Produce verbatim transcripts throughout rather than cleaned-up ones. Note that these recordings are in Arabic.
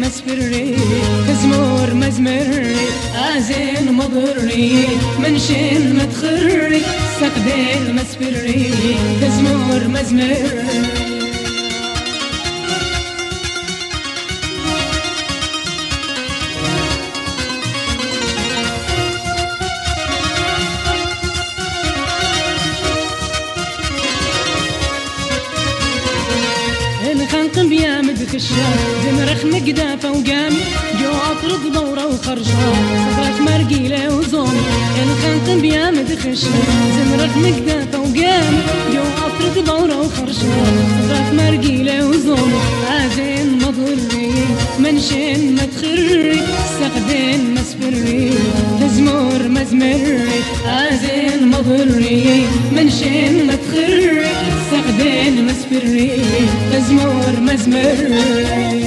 مسفري تزمور مزمري آزين مضري منشن متخري سقدين مسفري تزمور مزمري خنقم بيا مدخشة زمرخ مقدا فوقامي جو أطرد دورة وخرجة صدرك مرقيلة وزومي خنقم بيا مدخشة زمرخ مقدا فوقامي جو أطرد دورة وخرجة صدرك مرقيلة وزومي آزين مضري منشن متخري سقدين مسفري تزمور مزمري آزين مضري منشن متخري سقدين مسفري تزمور مزمري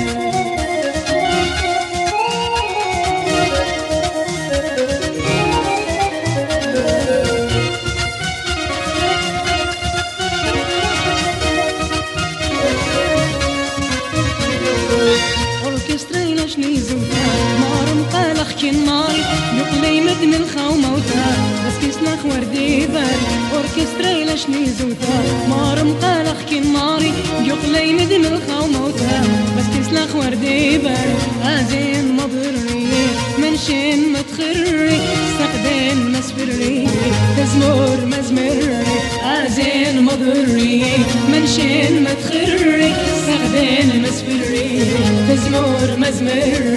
شني زوتا مارم قالخ كناري يقلي مدن الخاو موتا بس كسلخ وردي باري اوركستري لشني زوتا مارم قالخ كناري يقلي مدن الخاو موتا بس كسلخ وردي باري آزين مضري منشن متخري سقدين مسفري تزمور مزمري آزين مضري منشن متخري سقدين مسفري تزمور مزمري